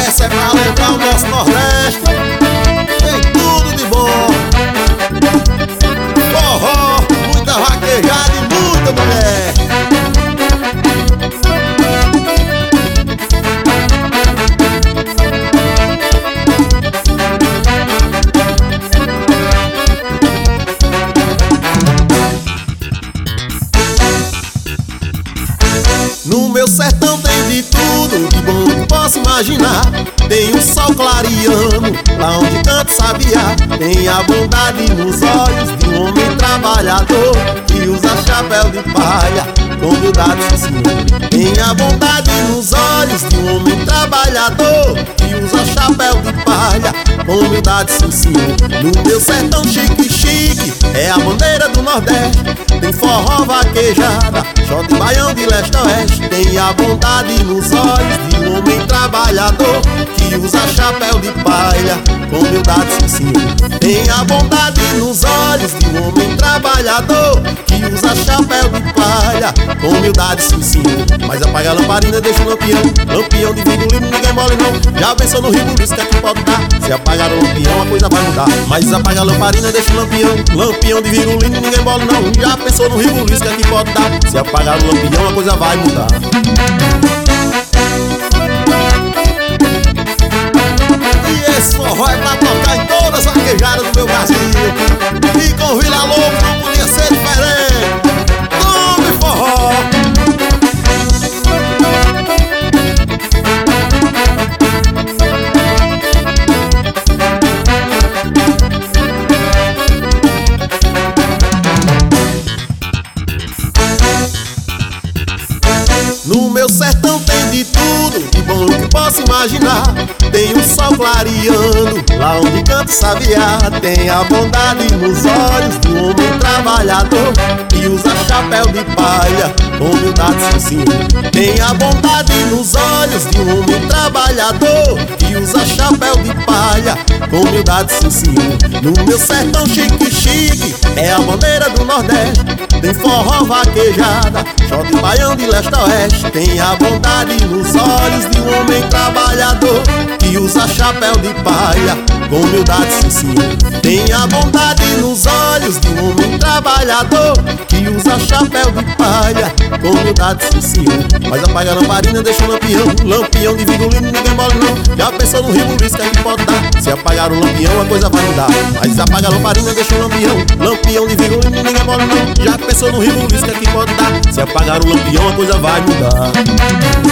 Essa é pra lembrar o nosso Nordeste. Tem tudo de bom. Forró, muita vaquejada e muita mulher. No meu sertão tem de tudo de bom que posso imaginar. Tem o sol clareando, lá onde canta o sabiá. Tem a bondade nos olhos de um homem trabalhador que usa chapéu de palha com humildade, sim senhor. Tem a bondade nos olhos de um homem trabalhador que usa chapéu de palha com humildade, sim senhor. No meu sertão chique, chique, é a bandeira do Nordeste. Tem forró, vaquejada, shot e baião de leste a oeste. Tem a bondade nos olhos de um homem trabalhador que usa chapéu de palha com humildade, sim senhor. Tem a bondade nos olhos de um homem trabalhador que usa chapéu de palha com humildade, sim senhor. Mas apaga a lamparina, deixa o lampião, lampião de virgulino, ninguém mole não. Já pensou no ribuliço que aqui pode dar? Se apagar o lampião a coisa vai mudar. Mas apaga a lamparina, deixa o lampião, lampião de virgulino, ninguém mole não. Já pensou no ribuliço que aqui pode dar? Se apagar o lampião a coisa vai mudar. E esse forró é pra tocar em todas as vaquejadas do meu Brasil. E com Vila Lobos não podia ser diferente. Tome forró. No meu sertão tem de tudo de bom que posso imaginar. Tem o sol clareando, lá onde canta o sabiá. Tem a bondade nos olhos do homem trabalhador que usa chapéu de palha com humildade, sim senhor. Tem a bondade nos olhos de um homem trabalhador que usa chapéu de palha com humildade, sim senhor. No meu sertão chique, chique, é a bandeira do Nordeste. Tem forró, vaquejada, shot e baião de leste a oeste. Tem a bondade nos olhos de um homem trabalhador que usa chapéu de palha com humildade, sim senhor. Tem a bondade nos olhos de um homem trabalhador que usa chapéu de palha com humildade, sim senhor. Mas apaga a lamparina, deixa o lampião, lampião de virgulino, ninguém mole não. Já pensou no ribuliço que aqui pode dar? Se apagar o lampião a coisa vai mudar. Mas apaga a lamparina, deixa o lampião, lampião de virgulino, ninguém mole não. Já pensou no ribuliço que aqui pode dar? Se apagar o lampião a coisa vai mudar.